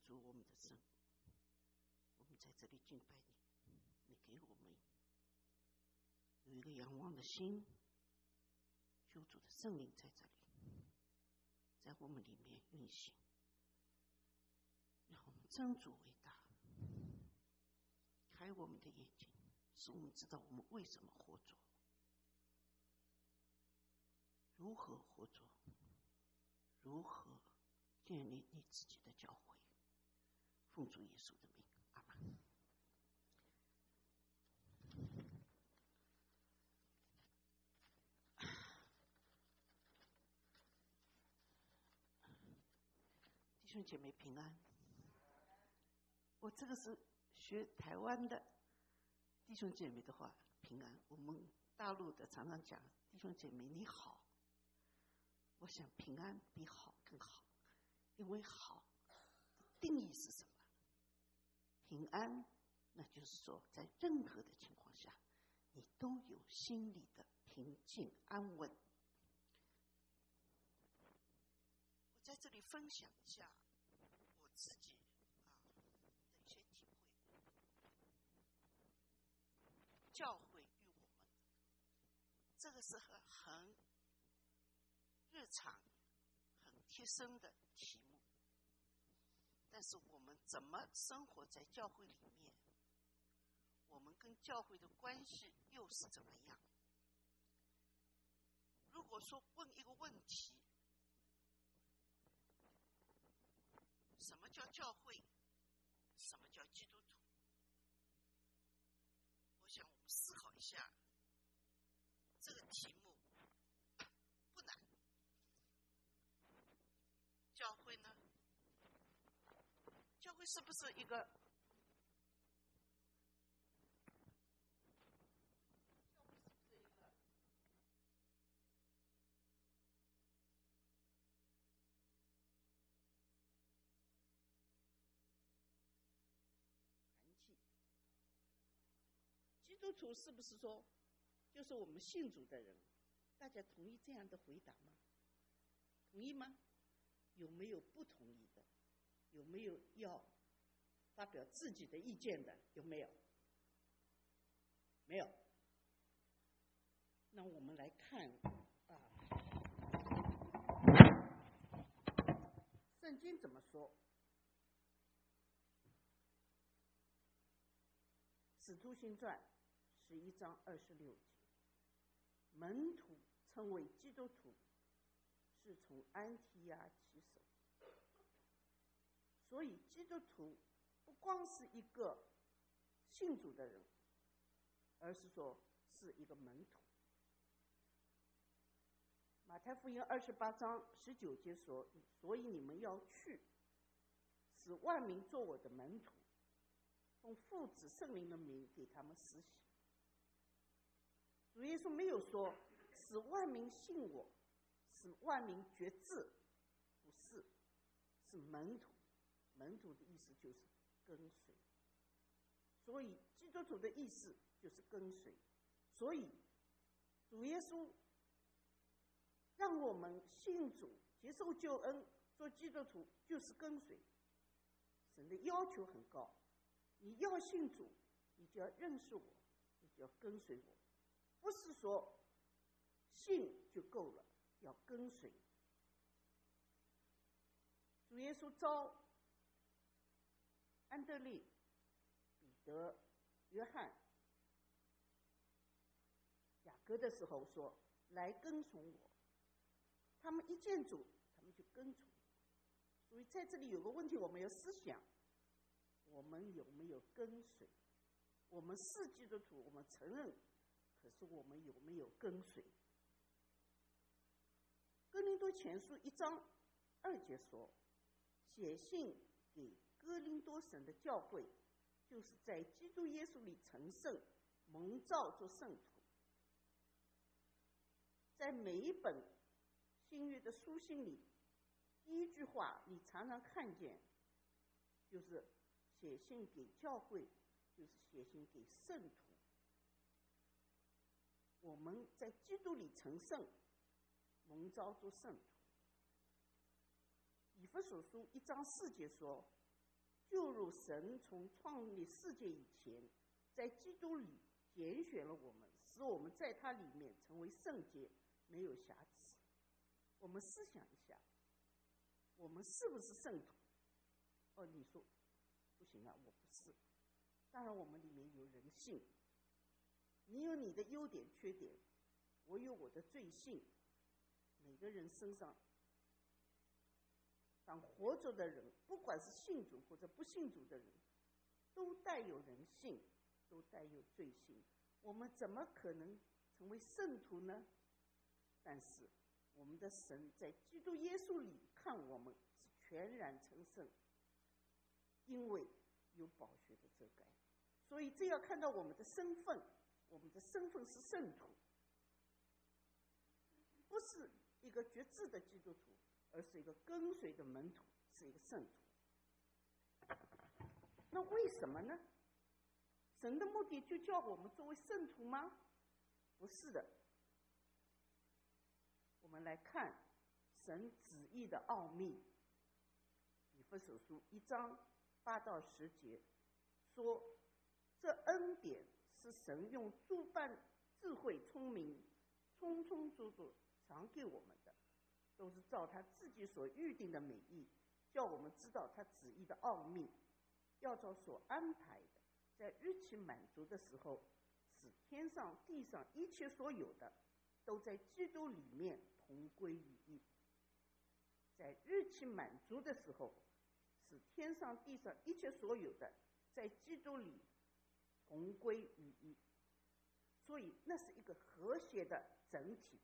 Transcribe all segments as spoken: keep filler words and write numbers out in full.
主我们的神，我们在这里敬拜你，你给我们有一个仰望的心，救主的圣灵在这里，在我们里面运行，让我们真主为大，开我们的眼睛，使我们知道我们为什么活着，如何活着，如何建立你自己的教会。奉主耶稣的名，阿们。弟兄姐妹平安。我这个是学台湾的弟兄姐妹的话，平安。我们大陆的常常讲弟兄姐妹你好，我想平安比好更好，因为好的定义是什么？平安，那就是说在任何的情况下你都有心里的平静安稳。我在这里分享一下我自己啊的一些体会。教会与我们，这个是很很日常、很贴身的题目。但是我们怎么生活在教会里面？我们跟教会的关系又是怎么样？如果说问一个问题，什么叫教会？什么叫基督徒？我想我们思考一下，这个题目不难。教会呢？教会是不是一个？基督徒是不是说，就是我们信主的人？大家同意这样的回答吗？同意吗？有没有不同意的？有没有要发表自己的意见的？有没有？没有。那我们来看啊，圣经怎么说？使徒行传十一章二十六节，门徒称为基督徒，是从安提亚起手。所以基督徒不光是一个信主的人，而是说是一个门徒。马太福音二十八章十九节说，所以你们要去，使万民做我的门徒，奉父子圣灵的名给他们施洗。主耶稣没有说使万民信我，使万民决志，不是，是门徒。门徒的意思就是跟随，所以基督徒的意思就是跟随。所以主耶稣让我们信主，接受救恩，做基督徒就是跟随。神的要求很高，你要信主，你就要认识我，你就要跟随我，不是说信就够了，要跟随。主耶稣召安德烈、彼得、约翰、雅各的时候说，来跟从我。他们一见主，他们就跟从。所以在这里有个问题，我们要思想，我们有没有跟随？我们是基督徒，我们承认，可是我们有没有跟随？哥林多前书一章二节说，写信给哥林多省的教会，就是在基督耶稣里成圣，蒙召做圣徒。在每一本新约的书信里，第一句话你常常看见，就是写信给教会，就是写信给圣徒。我们在基督里成圣，蒙召做圣徒。以弗所书一章四节说， 就如神从创立世界以前，在基督里拣选了我们，使我们在他里面成为圣洁，没有瑕疵。我们思想一下，我们是不是圣徒？哦，你说不行啊，我不是。当然我们里面有人性，你有你的优点缺点，我有我的罪性。每个人身上，当活着的人，不管是信主或者不信主的人，都带有人性，都带有罪性。我们怎么可能成为圣徒呢？但是我们的神在基督耶稣里看我们是全然成圣，因为有宝血的遮盖。所以这要看到我们的身份，我们的身份是圣徒，不是一个决志的基督徒，而是一个跟随的门徒，是一个圣徒。那为什么呢？神的目的就叫我们作为圣徒吗？不是的。我们来看神旨意的奥秘。以弗所书一章八到十节说，这恩典是神用诸般智慧聪明充充足足常给我们的，都是照他自己所预定的美意，叫我们知道他旨意的奥秘，要照所安排的，在日期满足的时候，使天上地上一切所有的都在基督里面同归于一。在日期满足的时候，使天上地上一切所有的在基督里同归于一。所以那是一个和谐的整体。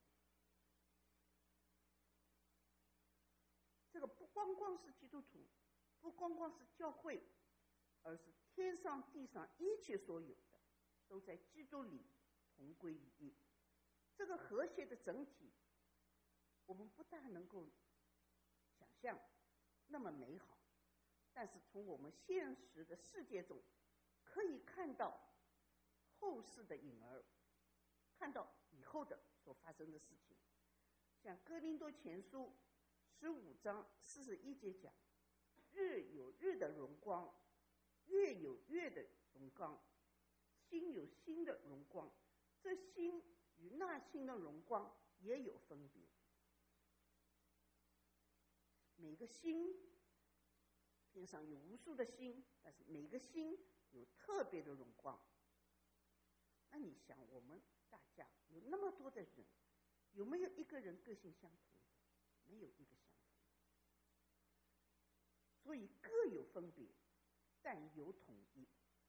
这个不光光是基督徒，不光光是教会，而是天上地上一切所有的都在基督里同归于一。这个和谐的整体，我们不大能够想象那么美好，但是从我们现实的世界中可以看到后世的影儿，看到以后的所发生的事情。像哥林多前书十五章四十一节讲，日有日的荣光，月有月的荣光，星有星的荣光，这星与那星的荣光也有分别。每个星，天上有无数的星，但是每个星有特别的荣光。那你想，我们大家有那么多的人，有没有一个人个性相同？没有一个相同。所以各有分别，但有统一。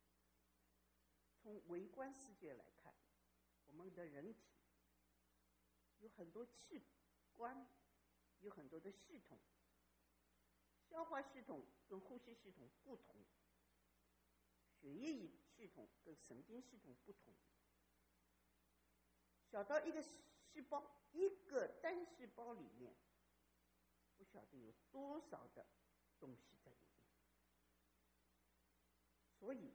从微观世界来看，我们的人体有很多器官，有很多的系统，消化系统跟呼吸系统不同，血液系统跟神经系统不同。小到一个细胞，一个单细胞里面，不晓得有多少的东西在里面。所以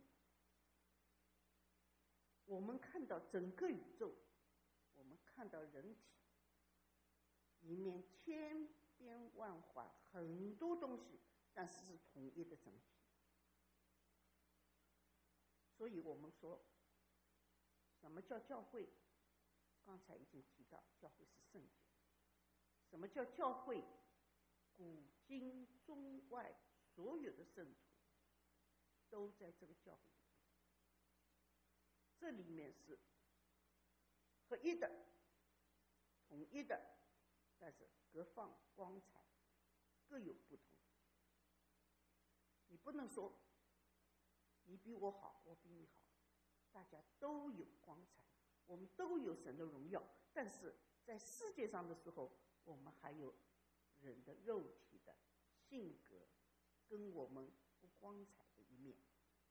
我们看到整个宇宙，我们看到人体里面千变万化，很多东西，但是是统一的整体。所以我们说，什么叫教会？刚才已经提到，教会是圣洁。什么叫教会？古今中外所有的圣徒都在这个教会里面，这里面是合一的、统一的，但是各放光彩，各有不同。你不能说你比我好，我比你好，大家都有光彩，我们都有神的荣耀，但是在世界上的时候，我们还有人的肉体的性格跟我们不光彩的一面。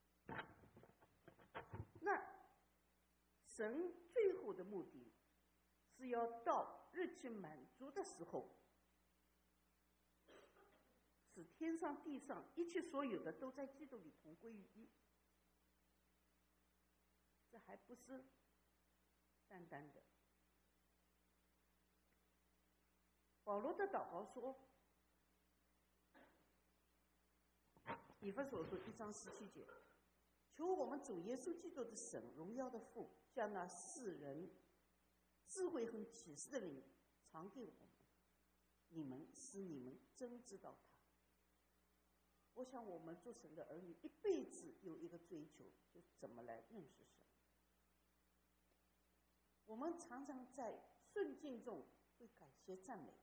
那神最后的目的是要到日期满足的时候，使天上地上一切所有的都在基督里同归于一。这还不是单单的。保罗的祷告说， 以弗所书一章十七节，求我们主耶稣基督的神，荣耀的父，将那世人智慧和启示的灵常给我们，你们使你们真知道他。我想我们做神的儿女一辈子有一个追求，就是怎么来认识神。我们常常在顺境中会感谢赞美，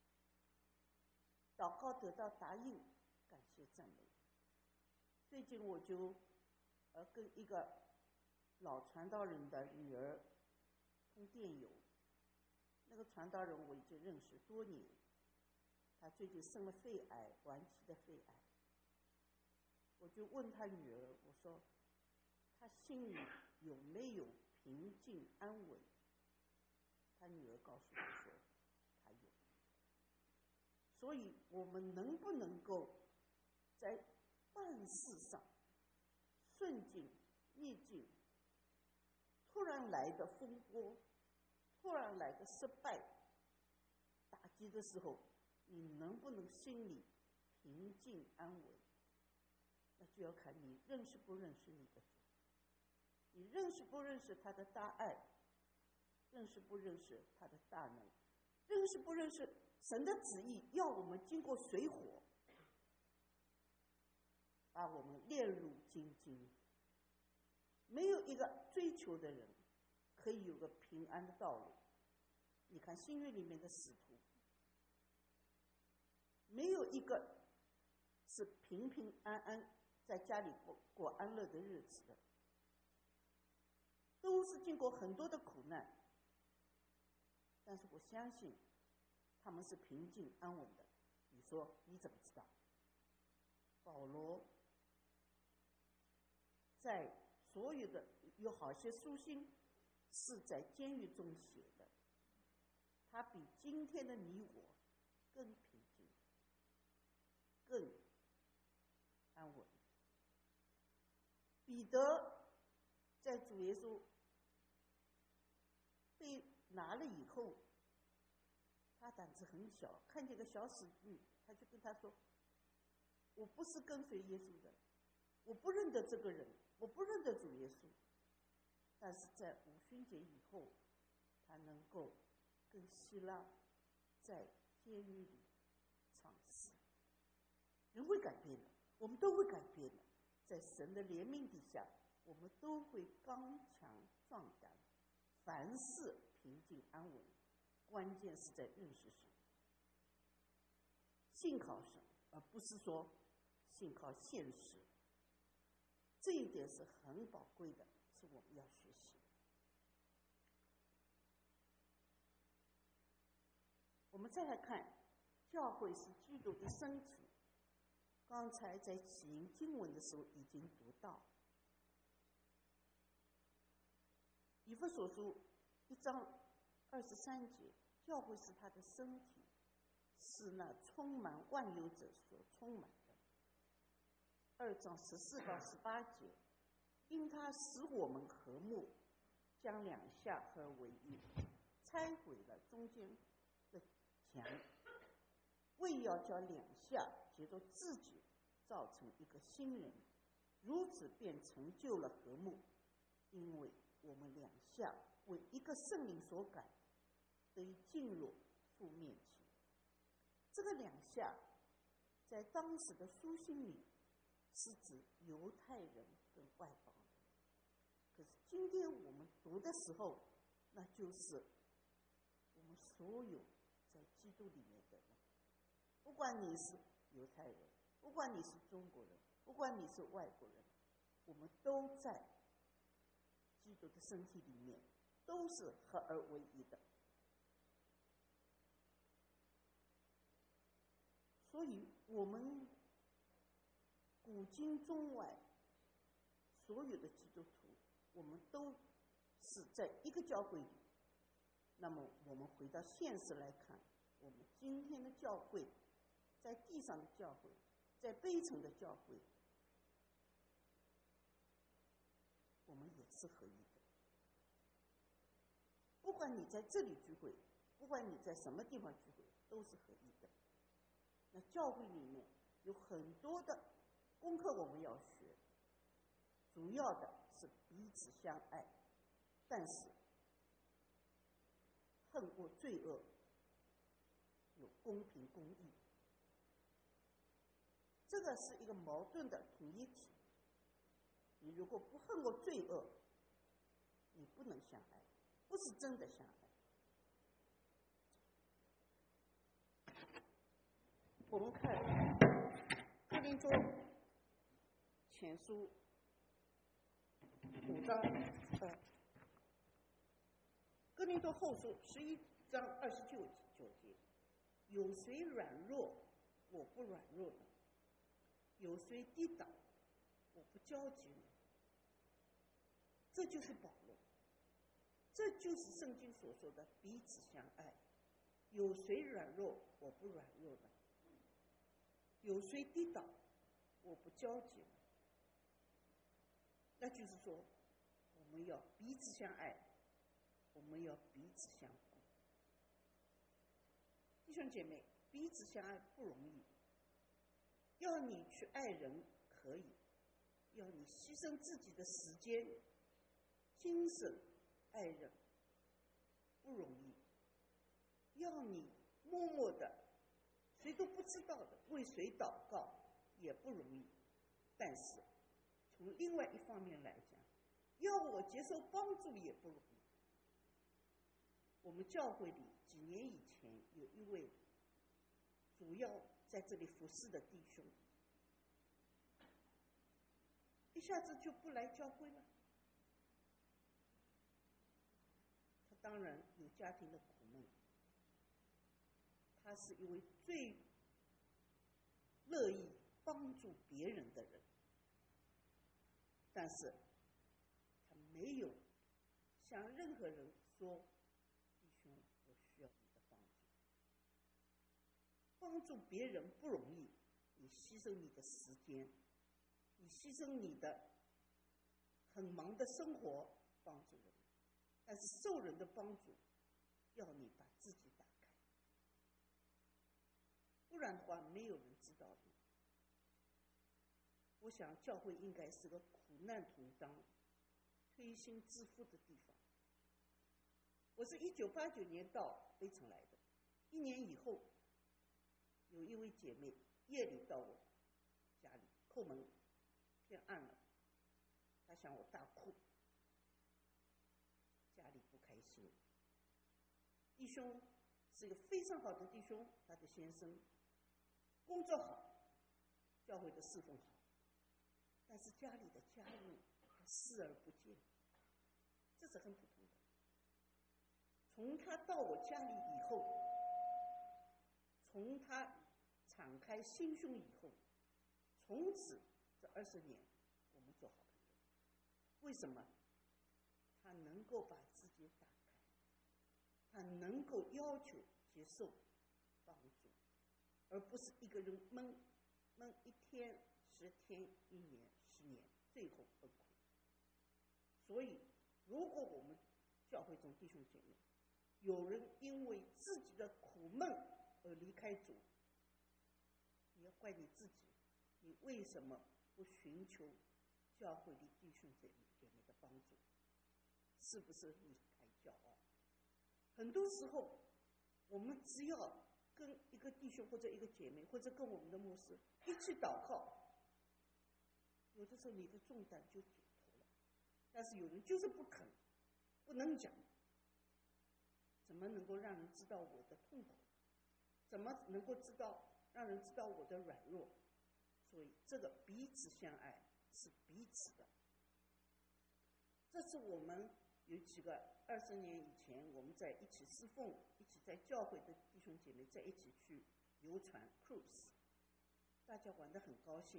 祷告得到答应，感谢赞美。最近我就呃跟一个老传道人的女儿通电邮，那个传道人我已经认识多年，他最近生了肺癌，晚期的肺癌。我就问他女儿，我说他心里有没有平静安稳？他女儿告诉我说他有。所以我们能不能够在万事上顺境逆境，突然来的风波，突然来的失败打击的时候，你能不能心里平静安稳？那就要看你认识不认识你的主，你认识不认识他的大爱，认识不认识他的大能，认识不认识神的旨意要我们经过水火把我们列入荆棘。没有一个追求的人可以有个平安的道路。你看新约里面的使徒，没有一个是平平安安在家里过过安乐的日子的，都是经过很多的苦难。但是我相信他们是平静安稳的。你说你怎么知道？保罗在所有的有好些书信是在监狱中写的，他比今天的你我更平静，更安稳。彼得在主耶稣被拿了以后，他胆子很小，看见个小死鱼，他就跟他说，我不是跟随耶稣的，我不认得这个人，我不认得主耶稣。但是在五旬节以后，他能够跟希拉在监狱里唱诗。人会改变的，我们都会改变的。在神的怜悯底下，我们都会刚强壮胆，凡事平静安稳。关键是在认识神，信靠神，而不是说信靠现实。这一点是很宝贵的，是我们要学习的。我们再来看，教会是基督的身体。刚才在起因经文的时候已经读到，以弗所书一章二十三节，教会是他的身体，是那充满万有者所充满的。二章十四到十八节，因他使我们和睦，将两下合为一，拆毁了中间的墙，为要叫两下接着自己造成一个新人，如此便成就了和睦。因为我们两下为一个圣灵所改，得以进入父面前。这个两下在当时的书信里是指犹太人跟外邦人，可是今天我们读的时候，那就是我们所有在基督里面的人，不管你是犹太人，不管你是中国人，不管你是外国人，我们都在基督的身体里面，都是合而为一的。所以我们古今中外所有的基督徒，我们都是在一个教会里。那么我们回到现实来看，我们今天的教会，在地上的教会，在悲惨的教会，我们也是合一的。不管你在这里聚会，不管你在什么地方聚会，都是合一的。那教会里面有很多的工功课我们要学，主要的是彼此相爱，但是恨过罪恶，有公平公义，这个是一个矛盾的统一体。你如果不恨过罪恶，你不能相爱，不是真的相爱。我们看哥林多前书五章，呃，哥林多后书十一章二十九九节，有谁软弱，我不软弱呢？有谁跌倒，我不焦急呢？这就是保罗，这就是圣经所说的彼此相爱。有谁软弱，我不软弱呢？有谁跌倒，我不焦急呢？那就是说，我们要彼此相爱，我们要彼此相顾。弟兄姐妹，彼此相爱不容易。要你去爱人可以，要你牺牲自己的时间、精神爱人不容易。要你默默的，谁都不知道的为谁祷告也不容易。但是从另外一方面来讲，要我接受帮助也不容易。我们教会里几年以前有一位主要在这里服侍的弟兄，一下子就不来教会了。他当然有家庭的苦闷，他是一位最乐意帮助别人的人，但是他没有向任何人说，弟兄，我需要你的帮助。帮助别人不容易，你牺牲你的时间，你牺牲你的很忙的生活帮助人，但是受人的帮助要你把自己打开，不然的话没有人知道你。我想教会应该是个苦难同当、推心置腹的地方。我是一九八九年到北城来的，一年以后，有一位姐妹夜里到我家里叩门，天暗了，她向我大哭，家里不开心。弟兄是一个非常好的弟兄，他的先生工作好，教会的侍奉好，但是家里的家务他视而不见，这是很普通的。从他到我家里以后，从他敞开心胸以后，从此这二十年我们做好朋友。为什么？他能够把自己打开，他能够要求接受帮助，而不是一个人闷闷一天、十天、一年、十年，最后崩溃。所以，如果我们教会中弟兄姐妹有人因为自己的苦闷而离开主，你要怪你自己，你为什么不寻求教会里弟兄姐妹的帮助？是不是你太骄傲？很多时候，我们只要跟一个弟兄或者一个姐妹，或者跟我们的牧师一起祷告，有的时候你的重担就解脱了。但是有人就是不肯，不能讲，怎么能够让人知道我的痛苦？怎么能够知道让人知道我的软弱？所以这个彼此相爱是彼此的。这是我们有几个二十年以前我们在一起侍奉、一起在教会的弟兄姐妹在一起去游船 cruise， 大家玩得很高兴，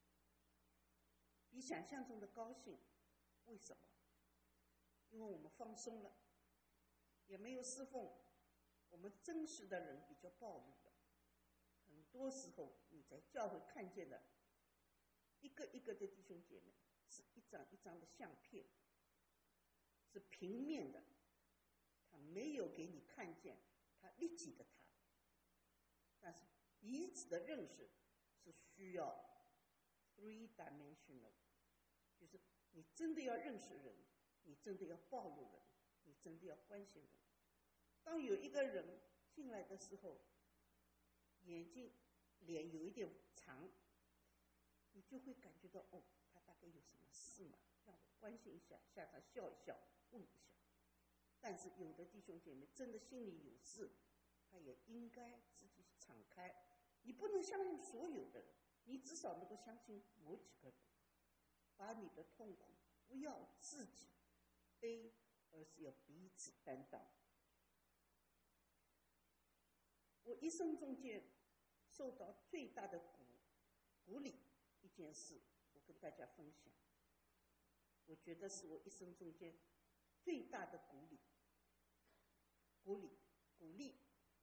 比想象中的高兴。为什么？因为我们放松了，也没有侍奉，我们真实的人比较暴露了。很多时候你在教会看见的一个一个的弟兄姐妹，是一张一张的相片，是平面的，他没有给你看见他立体的他。但是彼此的认识是需要 three dimensional， 就是你真的要认识人，你真的要暴露人，你真的要关心人。当有一个人进来的时候，眼睛脸有一点长，你就会感觉到哦，他大概有什么事嘛，让我关心一下，向他笑一笑，问一下。但是有的弟兄姐妹真的心里有事，他也应该自己敞开。你不能相信所有的人，你至少能够相信某几个人。把你的痛苦不要自己背，而是要彼此担当。我一生中间受到最大的鼓鼓励一件事，我跟大家分享。我觉得是我一生中间最大的鼓励，鼓励，鼓励。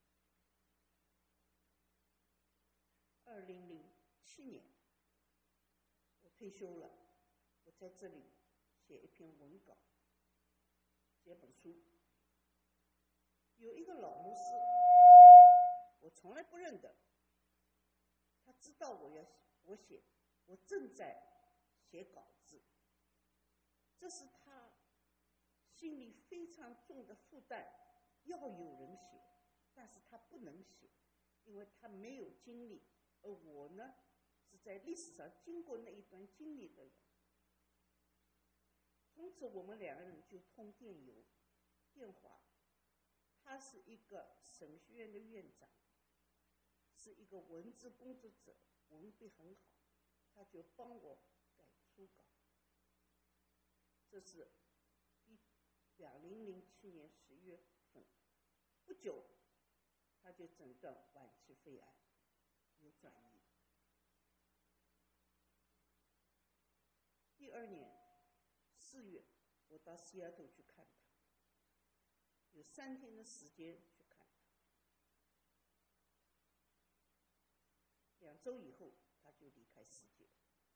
二零零七年，我退休了，我在这里写一篇文稿，写本书。有一个老牧师，我从来不认得，他知道我要我写，我正在写稿子，这是他心里非常重的负担，要有人写，但是他不能写，因为他没有经历，而我呢，是在历史上经过那一段经历的人。从此我们两个人就通电邮、电话。他是一个神学院的院长，是一个文字工作者，文笔很好，他就帮我改初稿。这是一两零零七年十月份，不久他就诊断晚期肺癌，有转移。第二年四月，我到西雅图去看他，有三天的时间去看他。两周以后，他就离开世界。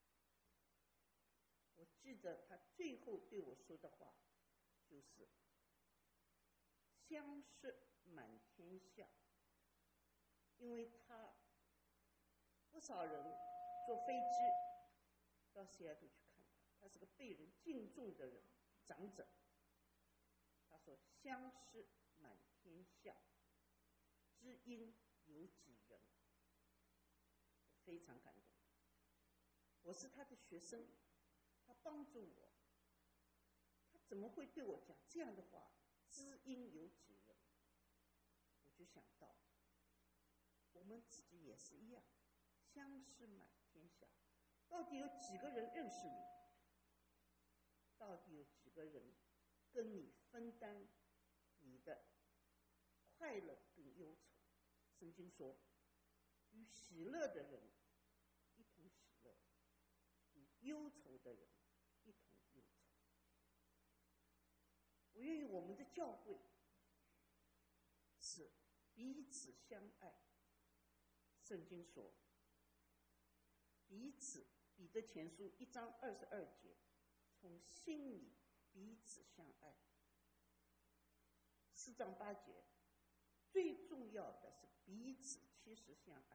我记得他最后对我说的话，就是“相识满天下”，因为他不少人坐飞机到西雅图去看他，他是个被人敬重的人，长者。他说：“相识满天下，知音有几人。”我非常感动。我是他的学生，他帮助我，他怎么会对我讲这样的话？知音有几人？我就想到，我们自己也是一样，相识满天下，到底有几个人认识你？到底有几个人跟你分担你的快乐跟忧愁？圣经说，与喜乐的人一同喜乐，与忧愁的人一同忧愁。我愿意我们的教会是彼此相爱。圣经说，彼此，彼得前书一章二十二节，从心里彼此相爱。四章八节，最重要的是彼此其实相爱。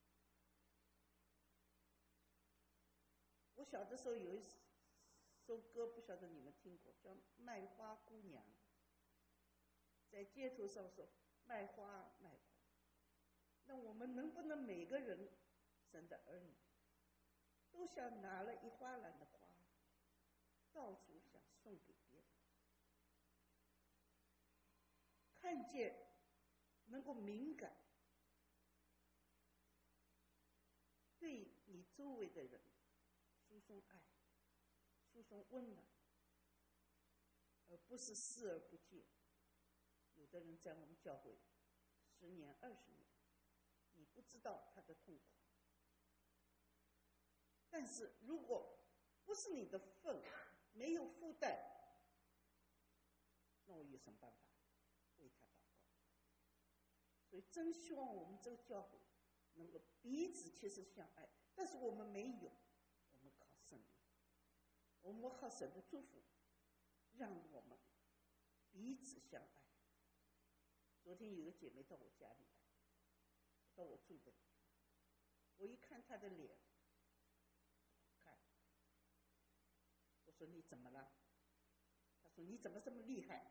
我小的时候有一首歌，不晓得你们听过，叫《卖花姑娘》。在街头上说卖花卖花，那我们能不能每个人生的儿女都像拿了一花篮的花，到处想送给别人？看见能够敏感，对你周围的人输送爱，输送温暖，而不是视而不见。有的人在我们教会十年二十年，你不知道他的痛苦，但是如果不是你的份，没有负担，那我有什么办法为他祷告？所以真希望我们这个教会能够彼此其实相爱，但是我们没有，我们靠圣灵，我们靠神的祝福，让我们彼此相爱。昨天有个姐妹到我家里来，到我住的地方，我一看她的脸， 说你怎么了？他说你怎么这么厉害？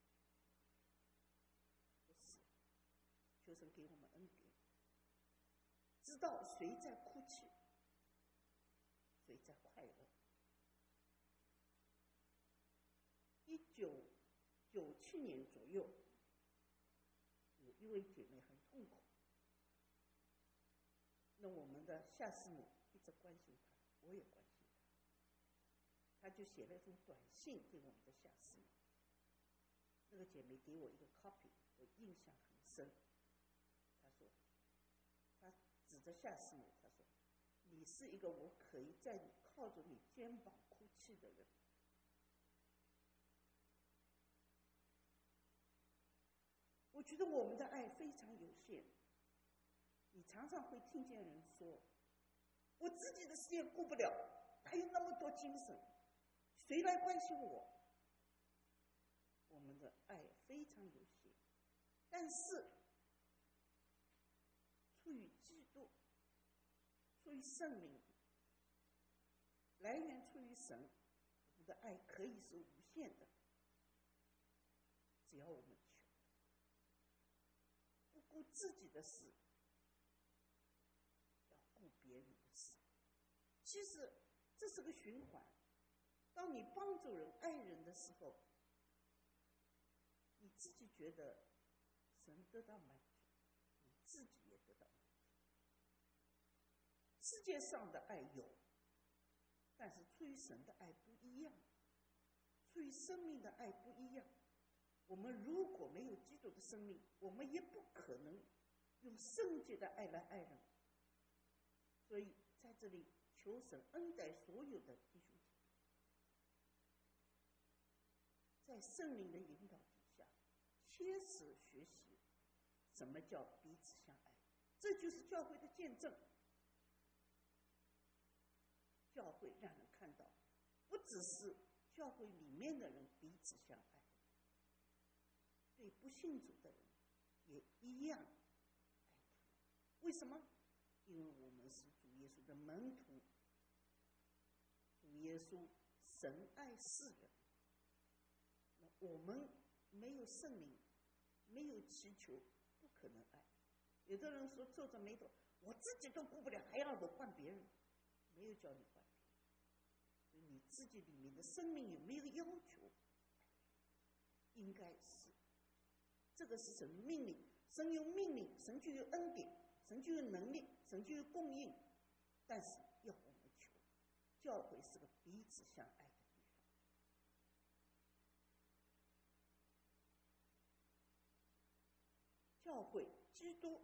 不是，求神给我们恩典，知道谁在哭泣，谁在快乐。一九九七年左右，有一位姐妹很痛苦，那我们的夏师母一直关心她，我也关心她，她就写了一封短信给我们的夏师母。那个姐妹给我一个 copy， 我印象很深。她说，她指着夏师母，她说：“你是一个我可以在你靠着你肩膀哭泣的人。”我觉得我们的爱非常有限。你常常会听见人说：“我自己的事业顾不了，还有那么多精神，谁来关心我？”我们的爱非常有限，但是出于基督，出于圣灵，来源出于神，我们的爱可以是无限的，只要我们求，不顾自己的事，要顾别人的事。其实这是个循环，当你帮助人、爱人的时候，你自己觉得神得到满足，你自己也得到满足。世界上的爱有，但是出于神的爱不一样，出于生命的爱不一样。我们如果没有基督的生命，我们也不可能用圣洁的爱来爱人。所以在这里求神恩待所有的弟兄姐妹，在圣灵的引导底下，切实学习什么叫彼此相爱，这就是教会的见证。教会让人看到，不只是教会里面的人彼此相爱，对不信主的人也一样爱他们。为什么？因为我们是主耶稣的门徒，主耶稣神爱世人，那我们没有圣灵，没有祈求，不可能爱。有的人说皱着眉头，我自己都顾不了，还要我换别人，没有叫你换别人，所以你自己里面的生命有没有要求？应该是，这个是神命令，神有命令，神就有恩典，神就有能力，神就有供应，但是要我们求。教会是个彼此相爱的地方。教会基督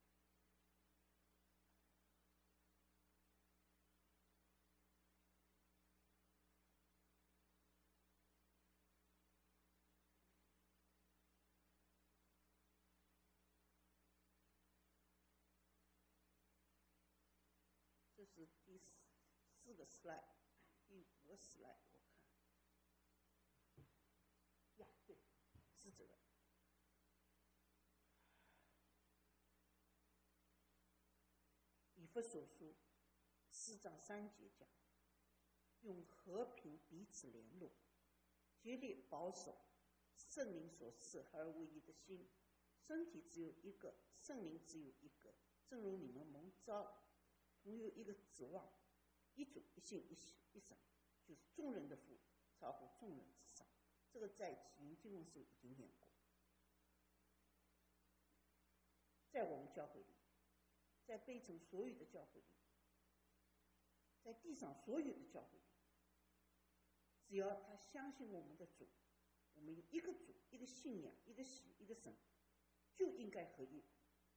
这是第四个 slide， 第五个 slide， 我看，呀，对，是这个。以弗所书四章三节讲，用和平彼此联络，竭力保守圣灵所赐合而为一的心，身体只有一个，圣灵只有一个，正如你们蒙召同有一个指望，一主一信一喜一神，就是众人的父超乎众人之上。这个在启云经文时已经念过。在我们教会里，在北城所有的教会里，在地上所有的教会里，只要他相信我们的主，我们有一个主，一个信仰，一个喜，一个神，就应该合一，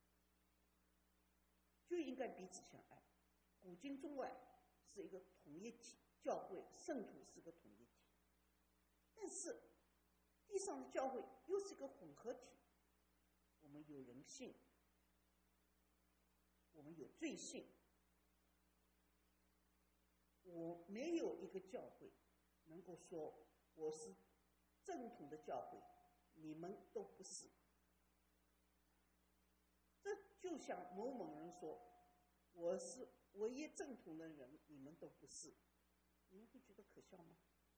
就应该彼此相爱。古今中外是一个统一体，教会圣徒是个统一体，但是地上的教会又是一个混合体。我们有人性，我们有罪性，我没有一个教会能够说我是正统的教会，你们都不是。这就像某某人说我是唯一正统的人，你们都不是，你们会觉得可笑吗？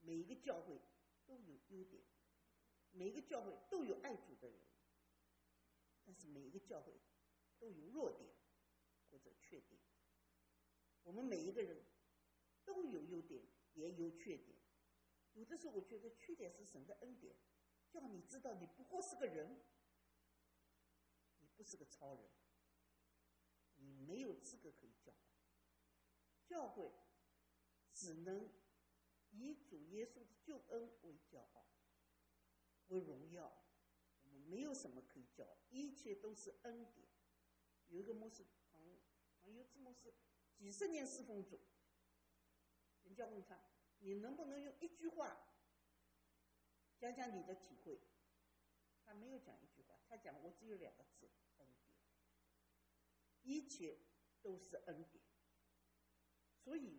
每一个教会都有优点，每一个教会都有爱主的人，但是每一个教会都有弱点或者缺点。我们每一个人都有优点，也有缺点。有的时候我觉得缺点是神的恩典，叫你知道你不过是个人，你不是个超人，你没有资格可以教会。教会只能以主耶稣的救恩为骄傲，为荣耀。我们没有什么可以骄傲，一切都是恩典。有一个牧师，黄黄有志牧师，几十年侍奉主，人家问他，你能不能用一句话讲讲你的体会？他没有讲一句话，他讲我只有两个字：恩典。一切都是恩典。所以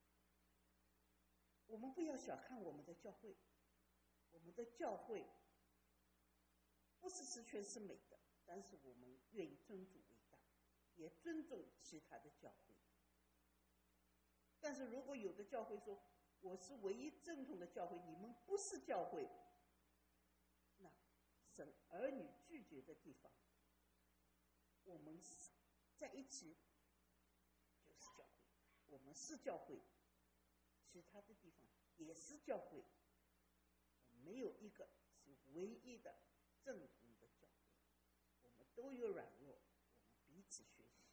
我们不要小看我们的教会，我们的教会不是十全十美的，但是我们愿意尊主为大，也尊重其他的教会。但是如果有的教会说我是唯一正统的教会，你们不是教会，那神儿女拒绝的地方，我们在一起就是教会，我们是教会，其他的地方也是教会，没有一个是唯一的正统的教会，我们都有软弱，我们彼此学习。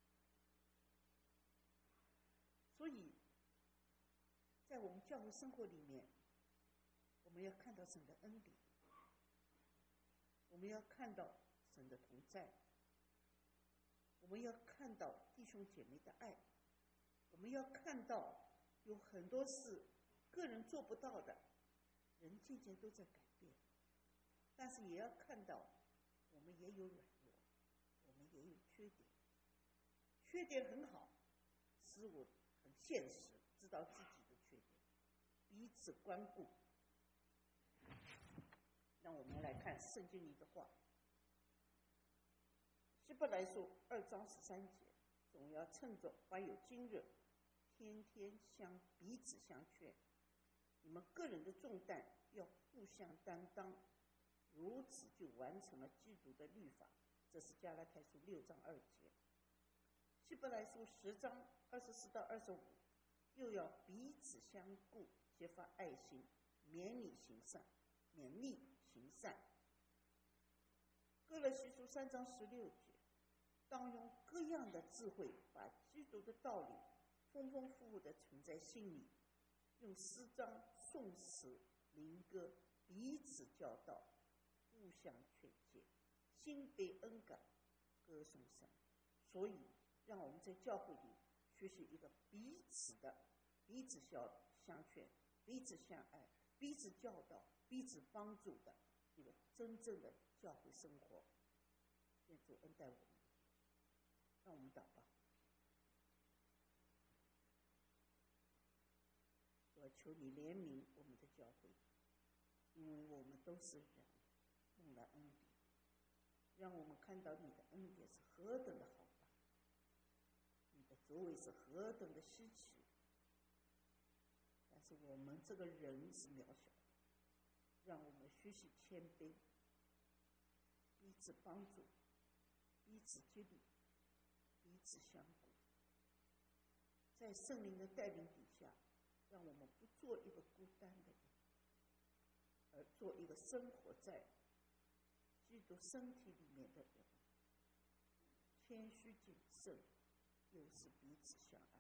所以在我们教会生活里面，我们要看到神的恩典，我们要看到神的同在，我们要看到弟兄姐妹的爱，我们要看到有很多事个人做不到的，人渐渐都在改变。但是也要看到我们也有软弱，我们也有缺点。缺点很好，使我很现实，知道自己的缺点，彼此关顾。让我们来看圣经里的话，希伯来书二章十三节，总要趁着还有今日，天天相彼此相劝，你们个人的重担要互相担当，如此就完成了基督的律法。这是加拉太书六章二节。希伯来书十章二十四到二十五，又要彼此相顾，结发爱心，勉励行善，勉励行善。哥罗西书三章十六节，当用各样的智慧，把基督的道理丰丰富富地存在心里，用诗章、颂词、灵歌彼此教导，互相劝诫，心被恩感，歌颂神。所以让我们在教会里学习一个彼此的彼此相劝、彼此相爱、彼此教导、彼此帮助的一个真正的教会生活。愿主恩待我们，让我们祷告。我求你怜悯我们的教会，因为我们都是人，蒙了恩典，让我们看到你的恩典是何等的好大，你的作为是何等的稀奇。但是我们这个人是渺小的，让我们学习谦卑，彼此帮助，彼此激励，彼此相顾，在圣灵的带领底下，让我们不做一个孤单的人，而做一个生活在基督身体里面的人，谦虚谨慎，又是彼此相爱。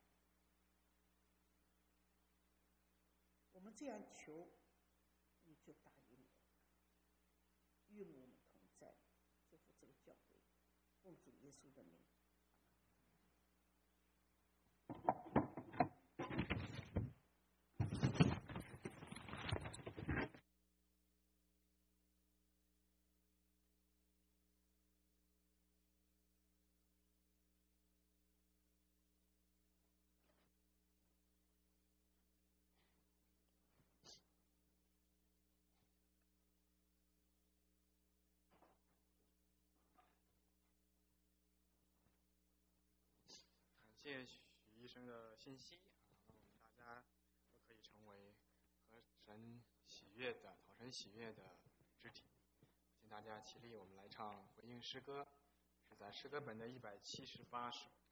我们这样求，你就答应我，与我们同在，祝福这个教会，奉主耶稣的名。 感谢许医生的信息啊，让我们大家都可以成为和神喜悦的、讨神喜悦的肢体。请大家起立，我们来唱回应诗歌，是在诗歌本的一百七十八首。